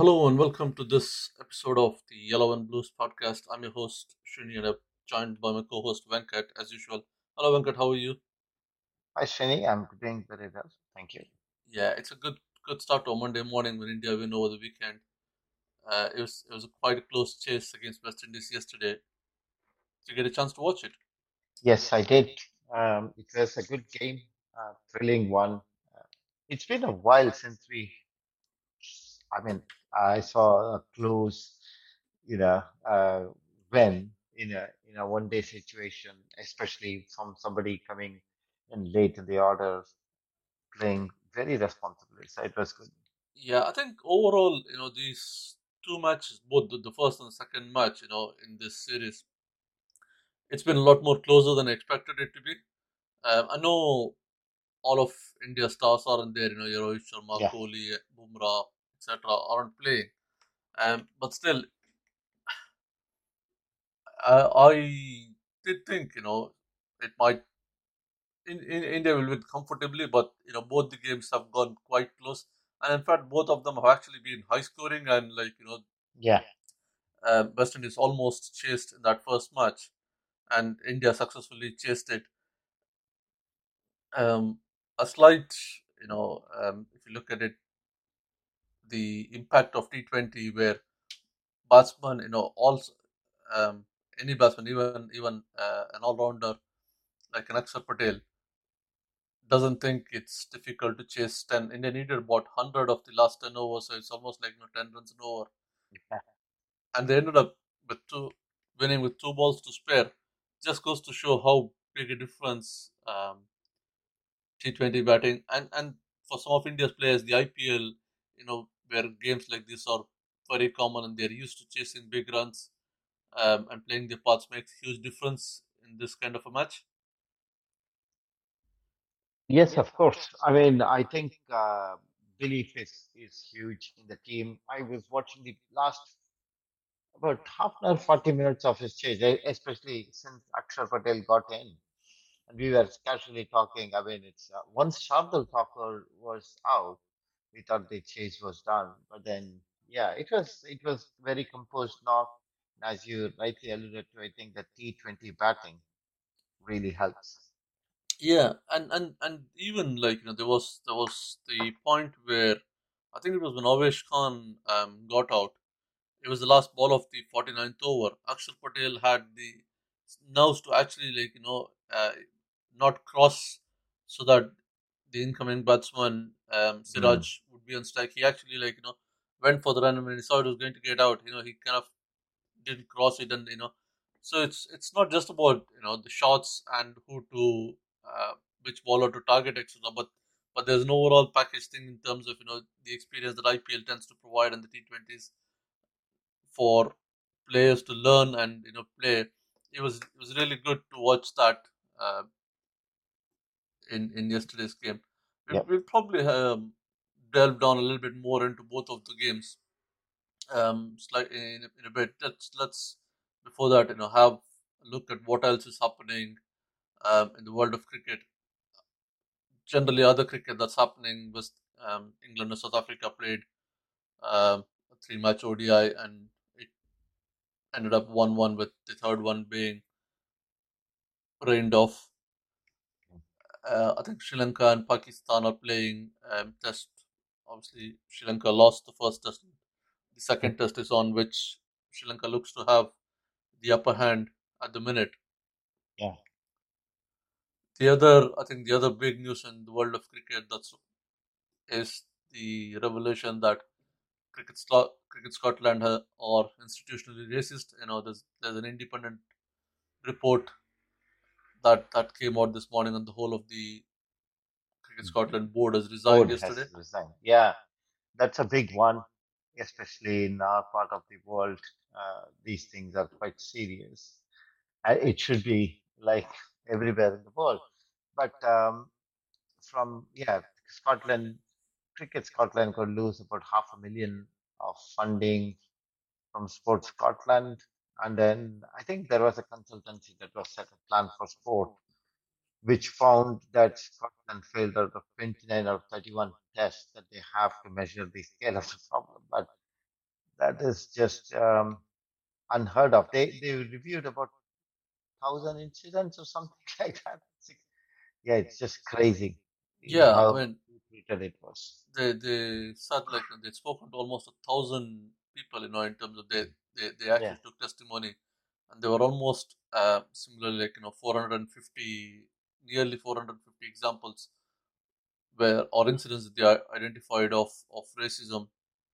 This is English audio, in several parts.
Hello and welcome to this episode of the Yellow and Blues podcast. I'm your host Srini and I'm joined by my co-host Venkat as usual. Hello Venkat, how are you? Hi, Srini. I'm doing very well. Thank you. Yeah, it's a good start to a Monday morning when India win over the weekend. It was a quite a close chase against West Indies yesterday. Did you get a chance to watch it? Yes, I did. It was a good game, thrilling one. Uh, it's been a while since I mean, I saw a close, you know, uh, win in a one-day situation, especially from somebody coming in late in the order, playing very responsibly. So it was good. Yeah, I think overall, these two matches, both the first and second match, in this series, it's been a lot more closer than I expected it to be. I know all of India's stars aren't there. Rohit Sharma, Yeah. Kohli, Bumrah, etc. aren't playing. But still, I did think it might India will win comfortably, but both the games have gone quite close, and in fact both of them have actually been high scoring and Yeah. West Indies almost chased in that first match, and India successfully chased it. Um, a slight, if you look at it, the impact of T20 where batsman, also um, any batsman, even an all rounder like an Akshar Patel, doesn't think it's difficult to chase 10. India needed about 100 of the last 10 overs, so it's almost like 10 runs an over. And they ended up with winning with two balls to spare. Just goes to show how big a difference T20 batting and for some of India's players, the IPL, where games like this are very common and they're used to chasing big runs and playing their parts makes huge difference in this kind of a match. Yes, of course. I mean, I think belief is huge in the team. I was watching the last about half an hour, 40 minutes of his chase, especially since Akshar Patel got in. And we were casually talking. I mean, it's once Shardul Thakur was out, we thought the chase was done. But then, yeah, it was very composed knock. And as you rightly alluded to, I think the T20 batting really helps. Yeah, and even there was the point where I think it was when Avesh Khan got out. It was the last ball of the 49th over. Akshar Patel had the nerves to actually not cross so that the incoming batsman Mm. Siraj would be on strike. He actually went for the run and when he saw it was going to get out. He kind of didn't cross it, and so it's not just about the shots and who to which bowler to target, etc. But there's an overall package thing in terms of the experience that IPL tends to provide and the T20s for players to learn and play. It was really good to watch that uh, in yesterday's game. Yeah. We'll probably delve down a little bit more into both of the games in a bit. Let's before that have a look at what else is happening in the world of cricket. Generally, other cricket that's happening was England and South Africa played a three-match ODI and it ended up 1-1 with the third one being rained off. I think Sri Lanka and Pakistan are playing test. Obviously, Sri Lanka lost the first test. The second test is on, which Sri Lanka looks to have the upper hand at the minute. Yeah. I think, the other big news in the world of cricket that's is the revelation that Cricket Scotland are institutionally racist. There's an independent report that came out this morning, and the whole of the Cricket Scotland board has resigned Board yesterday. has resigned. Yeah, that's a big one, especially in our part of the world. These things are quite serious. It should be like everywhere in the world. But yeah, Scotland, Cricket Scotland could lose about 500,000 of funding from Sports Scotland. And then I think there was a consultancy that was set a plan for sport, which found that Scotland failed out of 29 or 31 tests that they have to measure the scale of the problem. But That is just unheard of. They reviewed about 1,000 incidents or something like that. Yeah, it's just crazy. Yeah, I How mean, treated it was. they said like they spoken to almost 1,000 people, in terms of they Yeah, actually took testimony, and they were almost similarly 450, nearly 450 examples where or incidents that they identified of racism.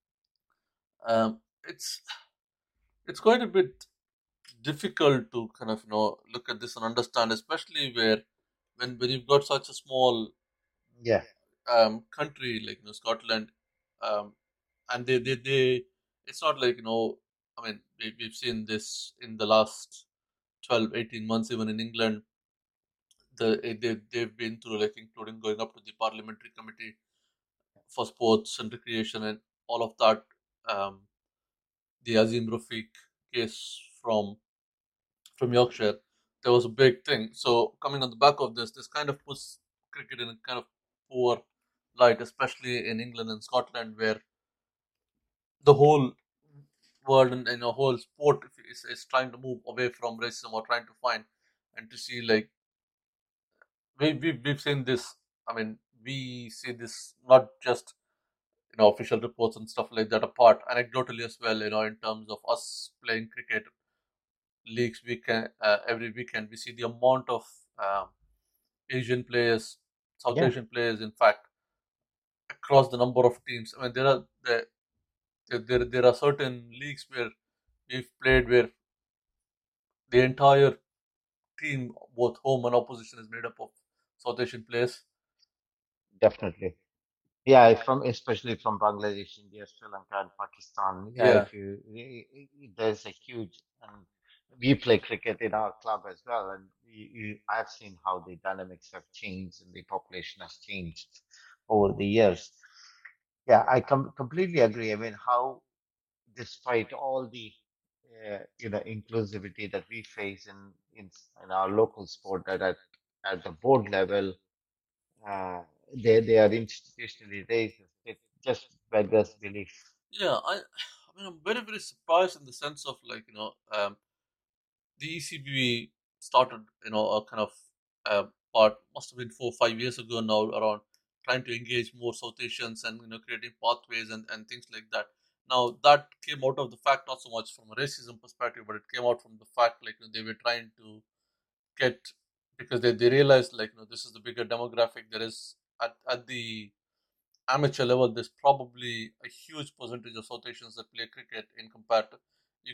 It's quite a bit difficult to kind of look at this and understand, especially where when you've got such a small yeah, country like Scotland, um, and they it's not like I mean we've seen this in the last 12-18 months even in England. They've been through like including going up to the parliamentary committee for sports and recreation and all of that. um, the Azim Rafiq case from Yorkshire, there was a big thing. So coming on the back of this kind of puts cricket in a kind of poor light, especially in England and Scotland, where the whole world and whole sport is trying to move away from racism or trying to find and to see like we've seen this. I mean, we see this not just official reports and stuff like that apart, anecdotally as well. In terms of us playing cricket leagues weekend every weekend, we see the amount of um, Asian players, South yeah, Asian players, in fact, across the number of teams. I mean, there are certain leagues where we've played where the entire team, both home and opposition, is made up of South Asian players. definitely. Yeah, from especially from Bangladesh, India, Sri Lanka, and Pakistan. Yeah, Yeah, if you there's a huge and we play cricket in our club as well, and I've seen how the dynamics have changed and the population has changed over the years. Yeah, I completely agree. I mean, how despite all the inclusivity that we face in our local sport, that at the board level, uh, they are institutionally racist. It just beggars belief. yeah. I mean, I'm very very surprised in the sense of like the ECB started, a kind of part must have been 4 5 years ago now, around trying to engage more South Asians and creating pathways and things like that. Now that came out of the fact not so much from a racism perspective, but it came out from the fact like they were trying to get, because they realized like this is the bigger demographic there is at the amateur level. There's probably a huge percentage of South Asians that play cricket in compared to you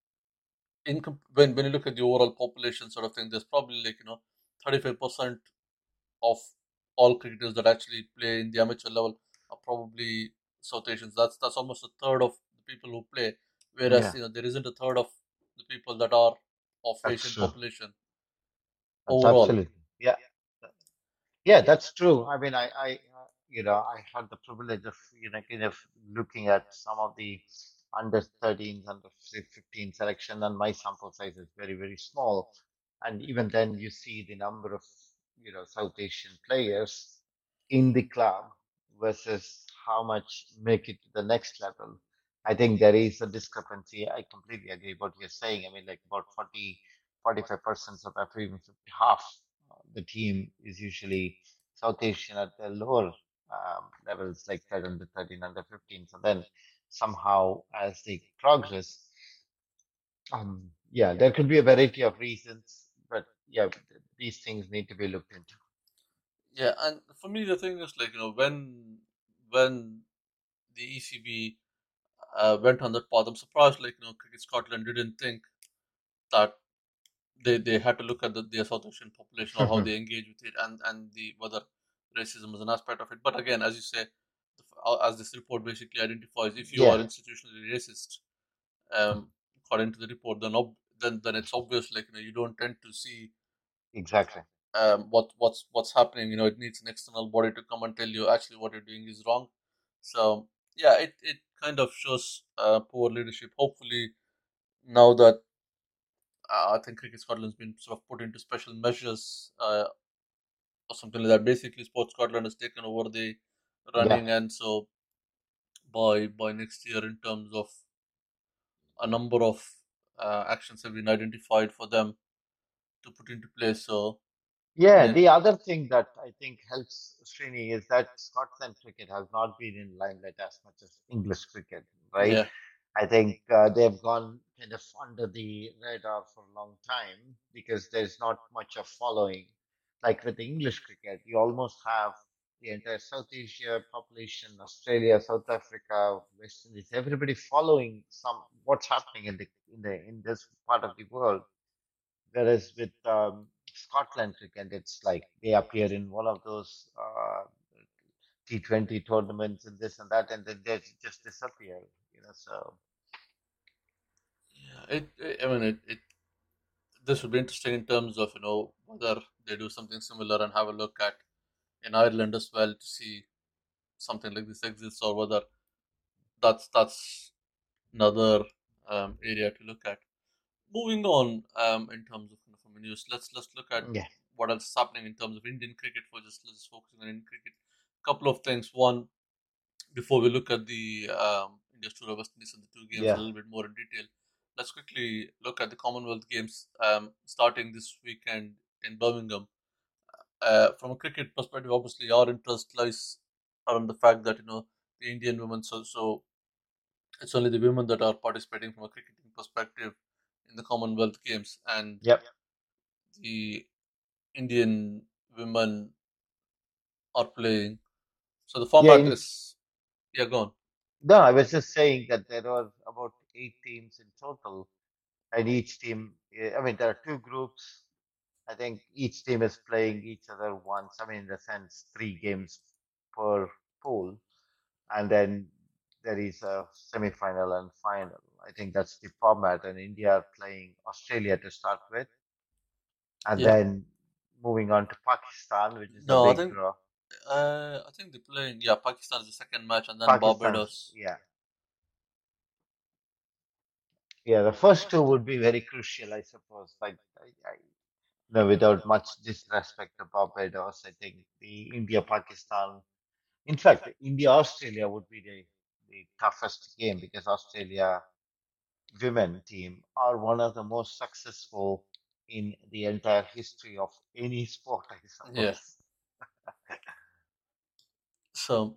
when you look at the overall population sort of thing, there's probably 35% of all cricketers that actually play in the amateur level are probably South Asians. That's almost a third of the people who play, whereas Yeah, there isn't a third of the people that are of that's Asian true. population That's overall. absolutely. Yeah, yeah, that's true. I mean, I had the privilege of, kind of looking at some of the under 13s, under 15 selection, and my sample size is very, very small. And even then, you see the number of, South Asian players in the club versus how much make it to the next level. I think there is a discrepancy. I completely agree what you're saying. I mean, like about 45% of every, even half the team is usually South Asian at the lower levels, like that under 13, under 15. So then somehow as they progress, yeah, there could be a variety of reasons, but yeah, these things need to be looked into. Yeah, and for me the thing is like when the ECB went on that path, I'm surprised like Cricket Scotland didn't think that they had to look at their South Asian population or how they engage with it, and the whether racism is an aspect of it. But again, as you say, as this report basically identifies, if you are Yeah, institutionally racist, according to the report, then it's obvious like you don't tend to see exactly. what's happening. It needs an external body to come and tell you actually what you're doing is wrong. So yeah, it kind of shows poor leadership. Hopefully now that I think Cricket Scotland's been sort of put into special measures or something like that. Basically, Sports Scotland has taken over the Yeah, running, and so by next year, in terms of a number of actions have been identified for them to put into place. So Yeah, yeah, the other thing that I think helps Srini is that Scotland cricket has not been in limelight as much as English cricket, right? yeah, I think they've gone kind of under the radar for a long time because there's not much of following. Like with the English cricket, you almost have the entire South Asia population, Australia, South Africa, West Indies, everybody following some what's happening in this part of the world. Whereas with Scotland cricket, it's like they appear in one of those T20 tournaments and this and that, and then they just disappear. So yeah. I mean, this would be interesting in terms of whether they do something similar and have a look at in Ireland as well to see something like this exists, or whether that's another area to look at. Moving on, in terms of news, let's look at yeah, what else is happening in terms of Indian cricket. Let's focusing on Indian cricket. Couple of things. One, before we look at the India's tour of West Indies and the two games a yeah, little bit more in detail, let's quickly look at the Commonwealth Games starting this weekend in Birmingham. From a cricket perspective, obviously our interest lies around the fact that the Indian women. So it's only the women that are participating from a cricketing perspective in the Commonwealth Games, and yep, the Indian women are playing. So the yeah. format is, yeah, go on. No, I was just saying that there are about 8 teams in total, and each team. I mean, there are two groups. I think each team is playing each other once. I mean, in the sense, 3 games per pool, and then there is a semi-final and final. I think that's the format, and India are playing Australia to start with, and Yeah. then moving on to Pakistan, which is a No, big draw. I think they're playing. Yeah, Pakistan is the second match, and then Pakistan, Barbados. yeah, yeah. The first two would be very crucial, I suppose. Like, no, without much disrespect to Barbados, I think the India Pakistan. In fact, India Australia would be the toughest game because Australia women team are one of the most successful in the entire history of any sport, I Yeah. suppose. So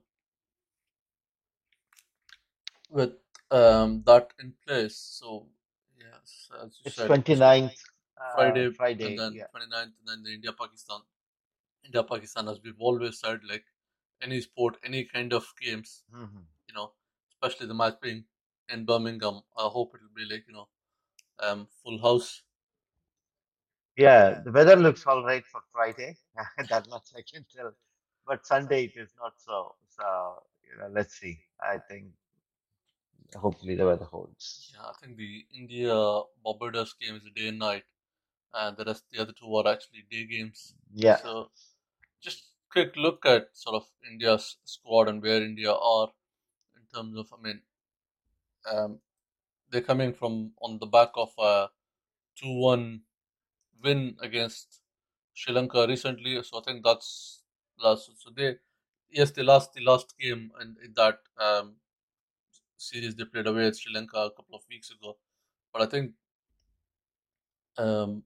with that in place, so yes, as you It's said, so 29th Friday and Friday. then Yeah. 29th, and then the India Pakistan, as we've always said, like any sport, any kind of games, Mhm. you know, especially the match being in Birmingham. I hope it'll be like full house. Yeah, the weather looks all right for Friday. That much I can tell. But Sunday it is not so. So, let's see. I think hopefully the weather holds. Yeah, I think the India Barbados game is a day and night, and the other two are actually day games. Yeah. So just quick look at sort of India's squad and where India are in terms of, um, they're coming from on the back of a 2-1 win against Sri Lanka recently. So I think that's last. So they lost the last game in that series they played away at Sri Lanka a couple of weeks ago. But I think um,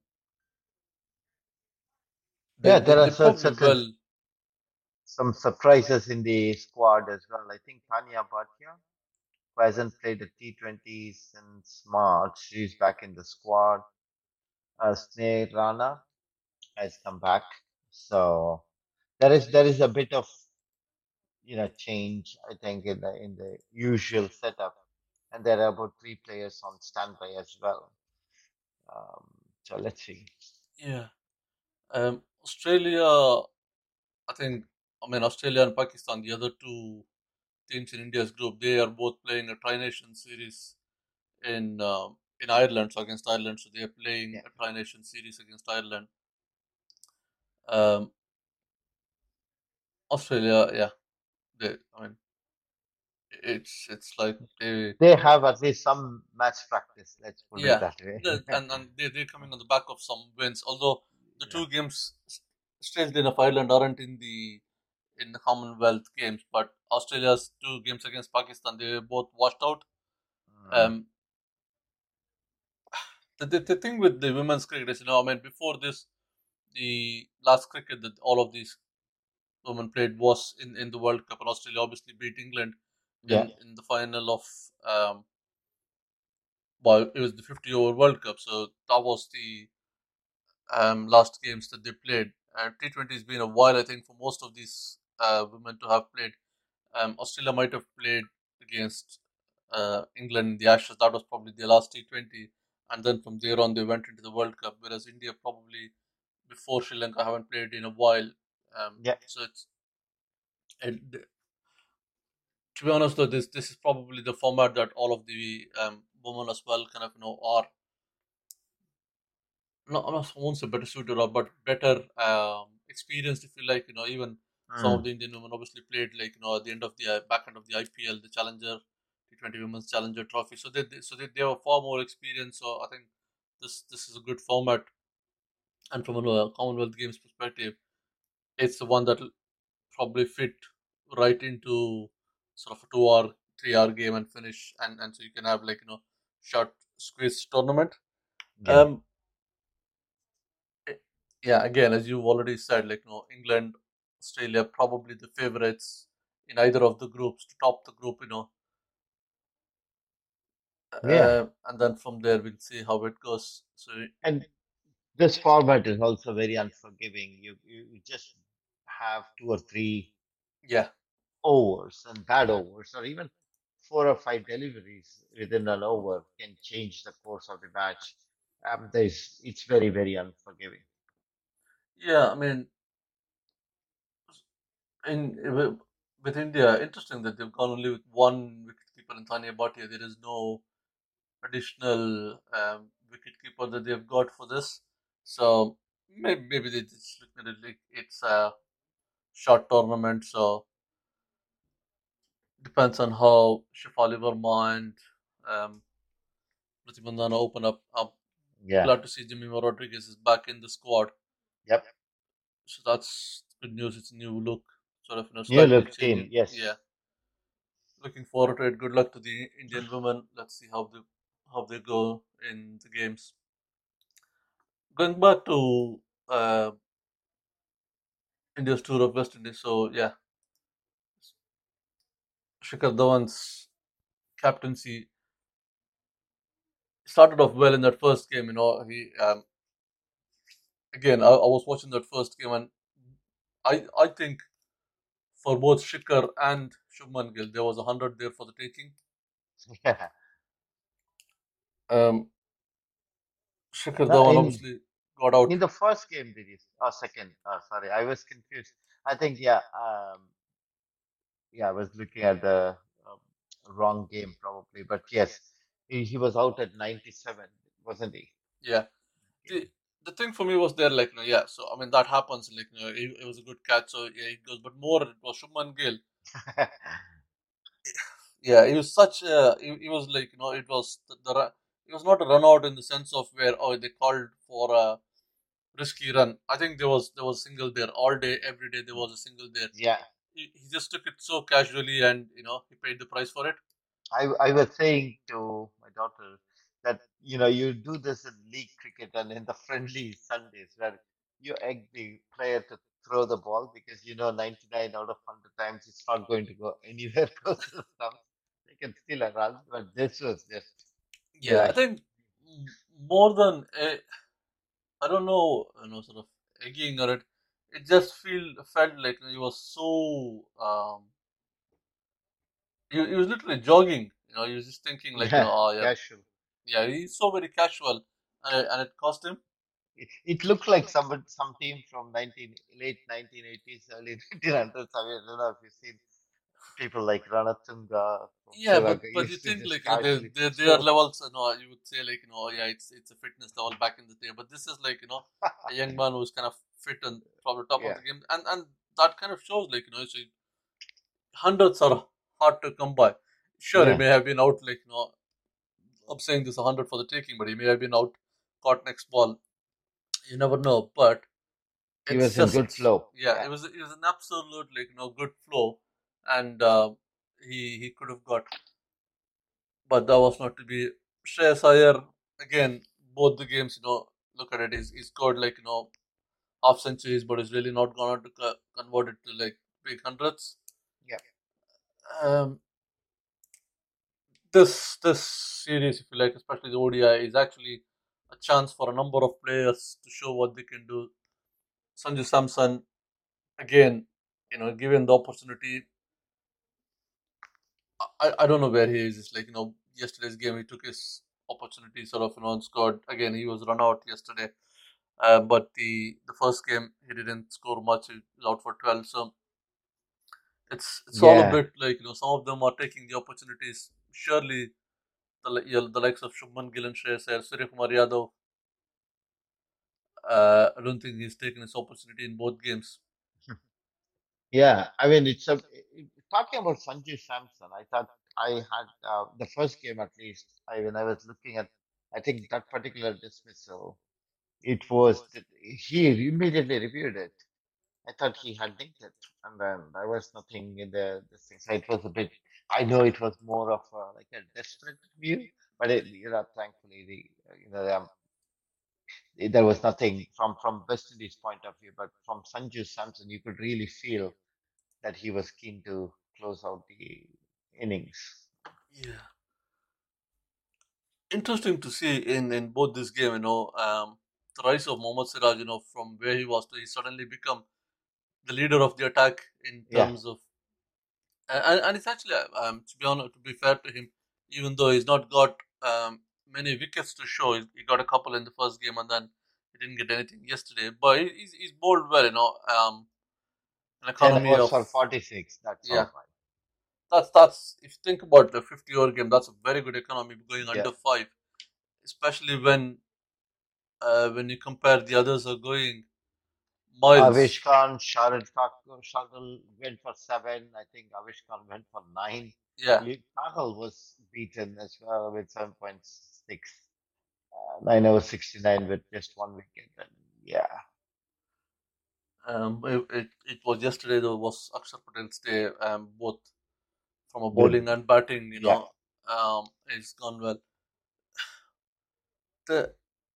they, Yeah, they there are they probably certain will. some surprises in the squad as well. I think Tanya Bhatia, who hasn't played a T20 since March, she's back in the squad. Sneh Rana has come back. So there is a bit of change, I think, in the usual setup, and there are about 3 players on standby as well. Um, so let's see. Yeah. Australia, I think, Australia and Pakistan, the other two teams in India's group, they are both playing a Tri-Nation series in Ireland, so against Ireland. So they are playing Yeah, a Tri-Nation series against Ireland. Um, Australia, yeah, it's like they have at least some match practice. Let's put it yeah, that way. and they're coming on the back of some wins. Although the Yeah. two games, strangely enough, Ireland aren't in the Commonwealth Games, but Australia's two games against Pakistan, they were both washed out. Mm. Um, The thing with the women's cricket is, I mean, before this, the last cricket that all of these women played was in the World Cup, and Australia obviously beat England Yeah, in the final of well, it was the 50 over World Cup, so that was the last games that they played. T20 has been a while, I think, for most of these women to have played. Australia might have played against England in the Ashes. That was probably their last T20, and then from there on they went into the World Cup. Whereas India probably before Sri Lanka haven't played in a while. yeah, So it, to be honest, though, this is probably the format that all of the women as well kind of are not I won't say better suited or but better experienced if you like. Even some of mm, the Indian women obviously played like at the end of the back end of the IPL, the Challenger T20 Women's Challenger Trophy. So they have far more experience. So I think this is a good format. And from a Commonwealth Games perspective, it's the one that will probably fit right into sort of a 2 hour, 3 hour game and finish, and so you can have like short squeeze tournament. yeah, Um, yeah, again, as you've already said, like England, Australia, probably the favorites in either of the groups to top the group. yeah. And then from there we'll see how it goes. So And this format is also very unforgiving. You just have two or three yeah, overs and bad overs, or even four or five deliveries within an over can change the course of the match. It's very, very unforgiving. yeah. I mean, in with India, interesting that they've gone only with one wicketkeeper in Tanya Bhatia. There is no additional wicketkeeper that they've got for this. So maybe they just look at it like it's a short tournament. So depends on how Shafali Verma and um, Priti Bandana open up. I'm Yeah. glad to see Jimmy Rodriguez is back in the squad. Yep. So that's good news. It's a new look, sort of New slightly look team. changing. Yeah, Yes. looking forward to it. Good luck to the Indian women. Let's see how they go in the games. Going back to uh, India's tour of West Indies. So yeah, Shikhar Dhawan's captaincy started off well in that first game. He again, I was watching that first game, and I think for both Shikhar and Shubman Gill, there was 100 there for the taking. Yeah. Um, Shikhar No, Dhawan obviously got out. in the first game, did you? Oh, second. Sorry, I was confused. I think yeah. Yeah, I was looking at the um, wrong game probably, but yes, he was out at 97, wasn't he? Yeah, the thing for me was there like yeah. So I mean that happens like it was a good catch. So yeah, it goes. But more it was Shubman Gill. Yeah, he was such he was like it was it was not a run out in the sense of where they called for a risky run. I think there was a single there all day, every day there was a single there. Yeah, He just took it so casually, and he paid the price for it. I was saying to my daughter that you do this in league cricket and in the friendly Sundays where you egg the player to throw the ball because 99 out of 100 times it's not going to go anywhere close to the stumps. They can still run, but this was just Yeah, yeah, I think more than I don't know, sort of egging or it. It just felt like he was so he was literally jogging. He was just thinking like yeah, oh yeah, casual. yeah. He's so very casual, and it cost him. It looked like some team from late 1980s, early 1900s. I mean, I don't know if you've seen people like Ranatunga from Yeah, Sri but Lanka but you used to think just like casually their throw. levels. You would say like yeah, it's a fitness level back in the day. But this is like a young man who's kind of fit and from the top of Yeah, the game, and that kind of shows like so hundreds are hard to come by. Sure, he yeah. may have been out like I'm saying this 100 for the taking, but he may have been out caught next ball. You never know, but He it's was in good just flow. yeah, Yeah, it was an absolute like good flow, and he could have got, but that was not to be. Shreyas Iyer again, both the games, look at it. He scored like half centuries, but he's really not gone on to convert it to like big hundreds. Yeah. Um, this series, if you like, especially the ODI, is actually a chance for a number of players to show what they can do. Sanju Samson, again, given the opportunity, I don't know where he is. It's like yesterday's game he took his opportunity sort of and scored again. He was run out yesterday, but the first game he didn't score much. He was out for 12. So it's all a Yeah. bit like some of them are taking the opportunities. Surely the likes of Shubman Gill and Shreyas Iyer, Surya Kumar Yadav. I don't think he's taken his opportunity in both games. Yeah. I mean, talking about Sanju Samson. I thought I had the first game at least. When I was looking at, I think that particular dismissal, it was he immediately reviewed it. I thought he had linked it, and then there was nothing in this thing. So it was a bit. I know it was more of like a desperate view, but thankfully there was nothing from West Indies point of view. But from Sanju Samson, you could really feel that he was keen to close out the innings. Yeah, interesting to see in both this game. The rise of Mohammad Siraj. From where he was to he suddenly become the leader of the attack in Yeah, terms of and it's actually to be honest, to be fair to him, even though he's not got many wickets to show, he got a couple in the first game and then he didn't get anything yesterday. But he's bowled well, an 10 economy overs of for 46. That's yeah. all right. That's if you think about the 50-over game, that's a very good economy going Yeah. under five, especially when you compare the others are going Avish miles. Khan, Shardul went for 7. I think Avish Khan went for 9. Yeah, Kahal was beaten as well with 7.6. 9 over 69 with just one wicket. And yeah, it was yesterday though was Akshar Patel's day. Both from a with, bowling and batting, yeah, it's gone well. The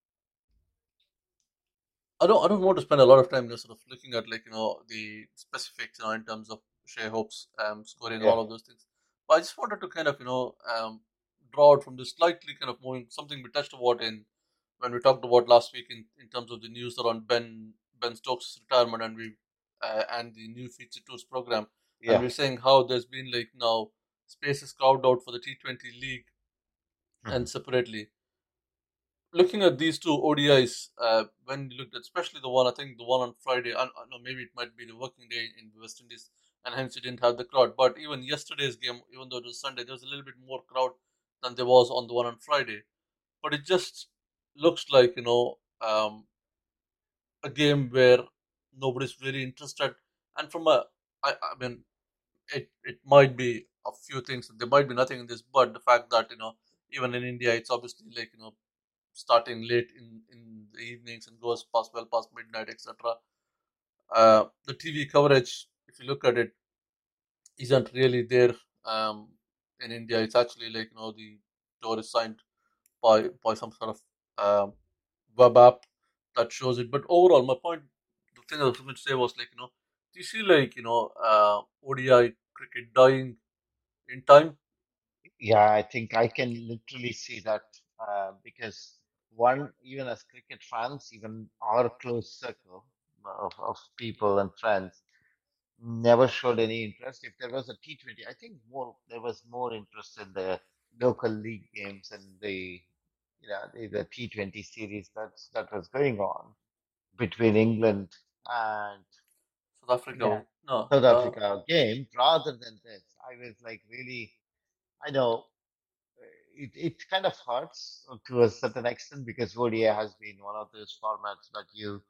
I don't want to spend a lot of time sort of looking at like the specifics in terms of Shea Hope's scoring and yeah, all of those things. But I just wanted to kind of draw out from this slightly kind of moving something we touched about in when we talked about last week in terms of the news around Ben Stokes' retirement and the new feature tours program, and yeah. we're saying how there's been like now spaces carved out for the T20 league Mhm. and separately looking at these two ODIs, when you looked at especially the one, I think the one on Friday, I know maybe it might be the working day in the West Indies, and hence you didn't have the crowd. But even yesterday's game, even though it was Sunday, there was a little bit more crowd than there was on the one on Friday. But it just looks like a game where nobody's really interested. And I mean, it might be a few things. There might be nothing in this, but the fact that even in India, it's obviously like starting late in the evenings and goes past midnight, etc. The TV coverage, if you look at it, isn't really there in India. It's actually like the tour is signed by some sort of web app that shows it. But overall, my point, the thing I was going to say was like do you see like ODI cricket dying in time? Yeah, I think I can literally see that because one, even as cricket fans, even our close circle of people and friends never showed any interest. If there was a T20, I think there was more interest in the local league games and the T20 series that was going on between England and South yeah, Africa, no. South Africa game rather than this. I was like really, I know it kind of hurts to a certain extent because ODI has been one of those formats that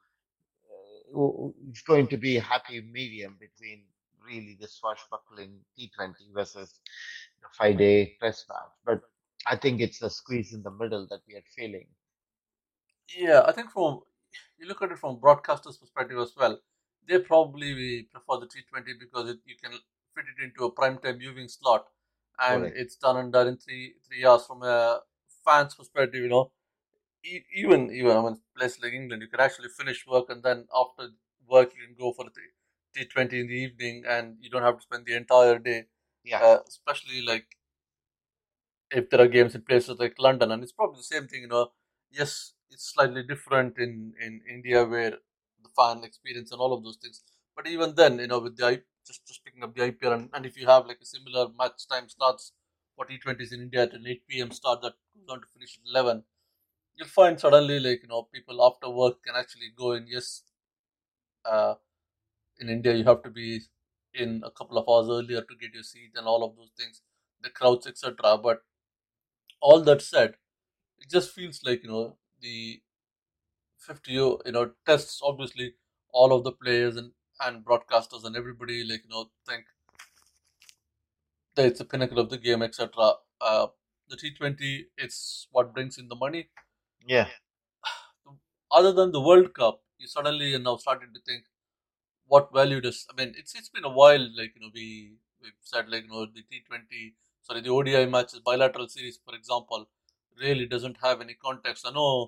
it's going to be a happy medium between really the swashbuckling T20 versus the 5 day test match. But I think it's a squeeze in the middle that we are feeling. Yeah, I think from you look at it from broadcasters' perspective as well, they probably will prefer the T20 because you can fit it into a prime time viewing slot, and Correct. it's done and done in three hours. From a fan's perspective, even I mean, place like England, you can actually finish work and then after work you can go for the T20 in the evening, and you don't have to spend the entire day. Yeah. Especially like if there are games in places like London, and it's probably the same thing. Yes, it's slightly different in India where the fan experience and all of those things. But even then, with the just picking up the IPL, and if you have like a similar match time starts for T20s in India at an 8 p.m. start that goes on to finish at 11, you'll find suddenly like people after work can actually go in. Yes, uh, in India you have to be in a couple of hours earlier to get your seat and all of those things, the crowds, etc. But all that said, it just feels like the 50 tests obviously all of the players and broadcasters and everybody like think that it's the pinnacle of the game, etc. The T20, it's what brings in the money. Yeah. Other than the World Cup, you suddenly are now starting to think what value does. I mean, it's been a while. Like we've said like the T20, sorry, the ODI matches, bilateral series, for example, really doesn't have any context. I know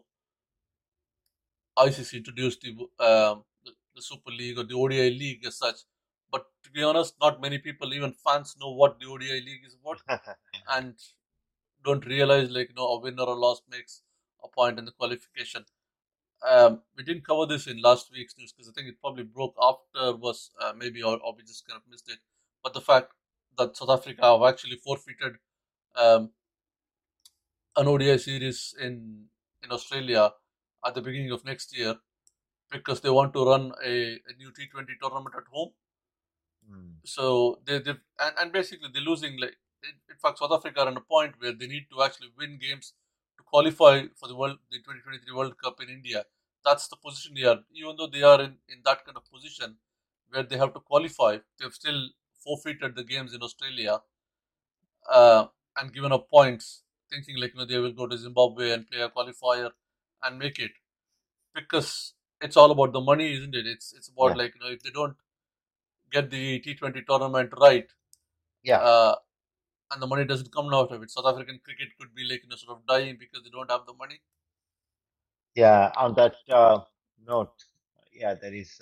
ICC introduced the Super League or the ODI League as such. But to be honest, not many people, even fans, know what the ODI League is about, and don't realize like a winner or loss makes a point in the qualification. We didn't cover this in last week's news because I think it probably broke after was maybe or we just kind of missed it. But the fact that South Africa have actually forfeited um, an ODI series in Australia at the beginning of next year because they want to run a new T20 tournament at home. Mm. So and basically they're losing like in fact South Africa are on a point where they need to actually win games to qualify for the 2023 World Cup in India. That's the position they are. Even though they are in that kind of position where they have to qualify, they've still forfeited the games in Australia and given up points, thinking like they will go to Zimbabwe and play a qualifier and make it because it's all about the money, isn't it? It's about Yeah. like if they don't get the T20 tournament right, Yeah. uh, and the money doesn't come out of it, South African cricket could be like sort of dying because they don't have the money. Yeah. On that note, yeah, there is,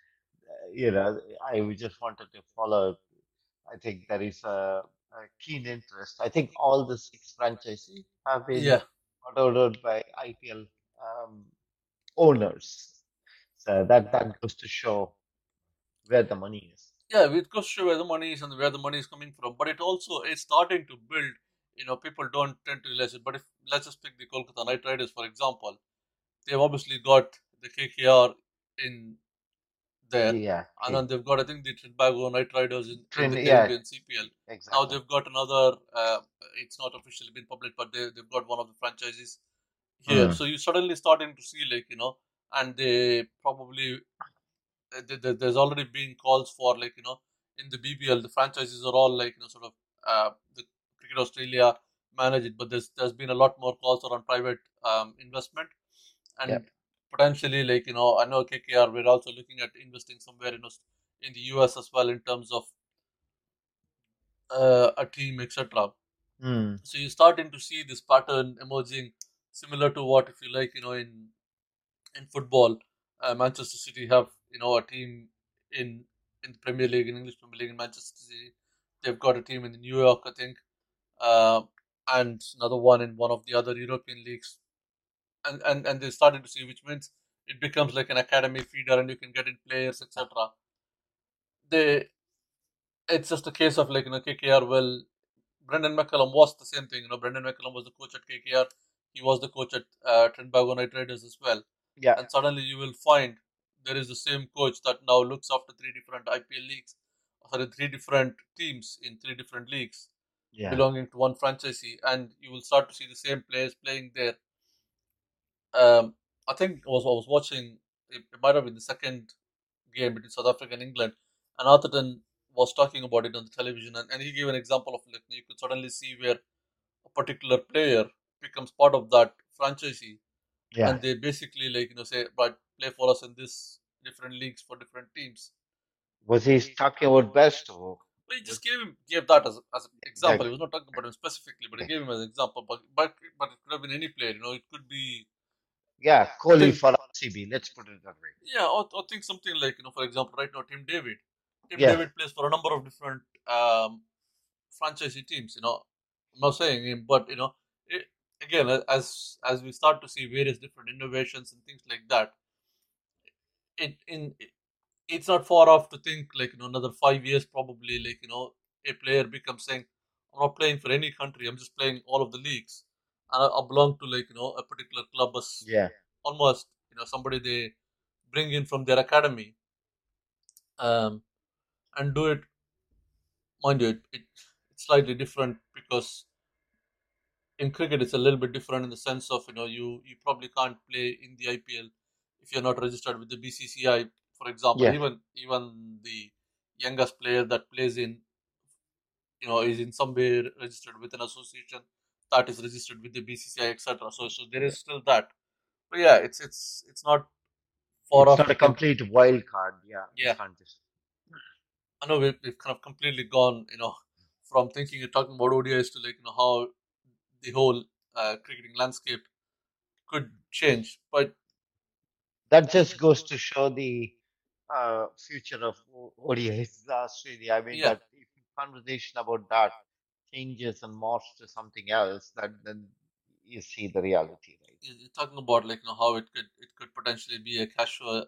I just wanted to follow. I think there is a keen interest. I think all the six franchises have been Yeah, ordered by IPL um, owners. So that goes to show where the money is. yeah, it goes to show where the money is and where the money is coming from. But it also is starting to build. People don't tend to realize it. But if let's just pick the Kolkata Knight Riders for example, they've obviously got the KKR in there, Yeah. and then they've got I think the Trinbago Knight Riders in the Yeah, Caribbean CPL. Now exactly. they've got another. It's not officially been published, but they've got one of the franchises here. Mm. So you suddenly starting to see like and they probably there's already been calls for like in the BBL the franchises are all like sort of the Cricket Australia manage it, but there's been a lot more calls around private investment Yeah. and potentially like I know KKR we're also looking at investing somewhere in the US as well in terms of a team, etc. Mm. So you're starting to see this pattern emerging, similar to what if you like in football, Manchester City have a team in the Premier League, in English Premier League in Manchester City. They've got a team in New York, I think, uh, and another one in one of the other European leagues. And they started to see, which means it becomes like an academy feeder, and you can get in players, etc. They It's just a case of like KKR. Well, Brendan McCullum was the same thing. Brendan McCullum was the coach at KKR. He was the coach at Trinbago Knight Riders as well. Yeah. And suddenly you will find there is the same coach that now looks after three different IPL leagues, sorry, three different teams in three different leagues Yeah. belonging to one franchisee, and you will start to see the same players playing there. I think I was watching. It might have been the second game between South Africa and England, and Atherton was talking about it on the television, and he gave an example of like you could suddenly see where a particular player becomes part of that franchisee, Yeah. and they basically like say, right, play for us in this different leagues for different teams. Was he talking about best or But he was just gave that as an example. He exactly? was not talking about him specifically, but he Okay. gave him as an example. But it could have been any player. It could be. Yeah, I Kohli think for RCB. Let's put it that way. yeah, or think something like for example, right now Tim David. Tim Yeah, David plays for a number of different franchisee teams. I'm not saying him, but it, again, as we start to see various different innovations and things like that, it's not far off to think like another 5 years probably a player becomes saying I'm not playing for any country, I'm just playing all of the leagues, and I belong to a particular club as yeah. almost somebody they bring in from their academy, um, and do it. Mind you, it's slightly different because in cricket it's a little bit different in the sense of you probably can't play in the IPL if you're not registered with the BCCI, for example. Yeah. Even the youngest player that plays in is in some way registered with an association that is registered with the BCCI, etc. So there is still that. But yeah, it's not far It's off not to a think. complete wild card. Yeah, you Yeah, can't just. I know we've kind of completely gone from thinking you're talking about ODIs to how the whole cricketing landscape could change. But That just goes to show the future of ODIs Australia. I mean, yeah, that if conversation about that changes and morphs to something else, that then you see the reality, right? you're talking about how it could potentially be a casual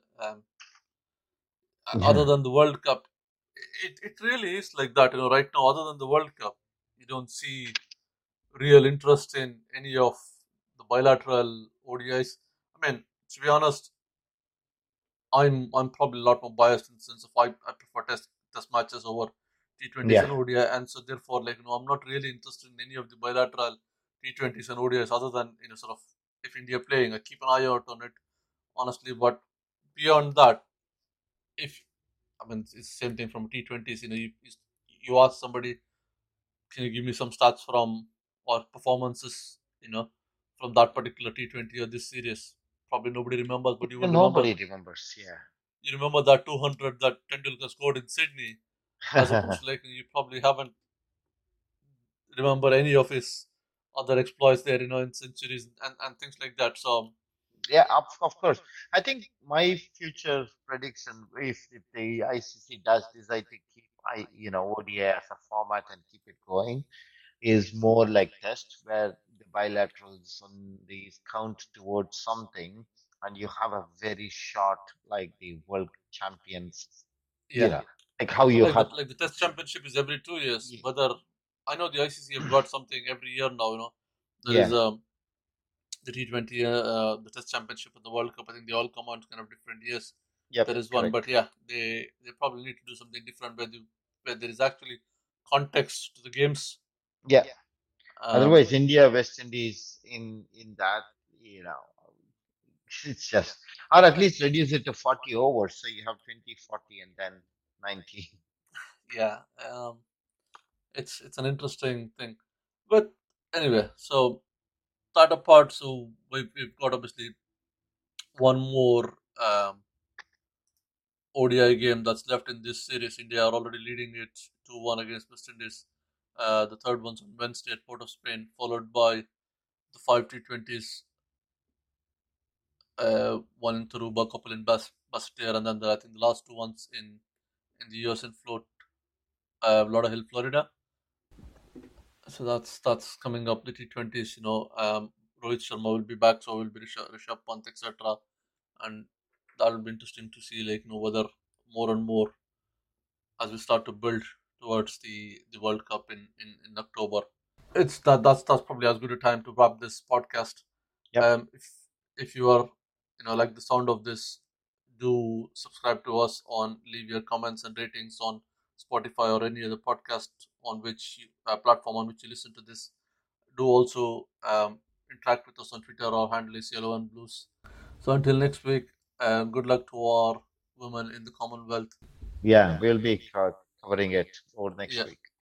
other Yeah. than the World Cup. It really is like that. Right now, other than the World Cup, you don't see real interest in any of the bilateral ODIs. I mean, to be honest, I'm probably a lot more biased in the sense of I prefer test matches over T20s Yeah. and ODI, and so therefore I'm not really interested in any of the bilateral T20s and ODIs other than sort of if India playing, I keep an eye out on it honestly. But beyond that, if I mean it's the same thing from T20s. You ask somebody, can you give me some stats from or performances from that particular T20 or this series? Probably nobody remembers, but Nobody remembers. Yeah. you remember that 200 that Tendulkar scored in Sydney, as opposed to you probably haven't remember any of his other exploits there, in centuries and things like that. So Yeah, of course. I think my future prediction, if the ICC does decide to keep ODI as a format and keep it going, is more like test where the bilaterals on these count towards something, and you have a very short, like the world champions, you yeah, know, like how so you had. like the Test Championship is every 2 years. y- Whether I know the ICC have got something every year now. There is Yeah, the T20, the Test Championship, and the World Cup. I think they all come out kind of different years. yep, There is one, but correct. yeah, they probably need to do something different where there is actually context to the games. Yeah. Um, Otherwise, India, West Indies in that, you know, it's just, or at least reduce it to 40 overs, so you have 20, 40, and then 90. yeah, it's an interesting thing. But anyway, so that apart, so we've got obviously one more ODI game that's left in this series. India are already leading it 2-1 against West Indies. The third one's on Wednesday at Port of Spain, followed by the five T20s, one in Taruba, couple in Basseterre, and then I think the last two ones in the US in Float, Lauderhill, Florida. So that's coming up. The T20s, Rohit Sharma will be back, so will be Rishabh Pant, etc. And that will be interesting to see, whether more and more as we start to build towards the World Cup in October. That's probably as good a time to wrap this podcast. Yep. If you are like the sound of this, do subscribe to us on leave your comments and ratings on Spotify or any other podcast on which platform on which you listen to this. Do also interact with us on Twitter. Our handle is Yellow and Blues. So until next week, good luck to our women in the Commonwealth. Yeah, we'll be covering it over next Yeah. week.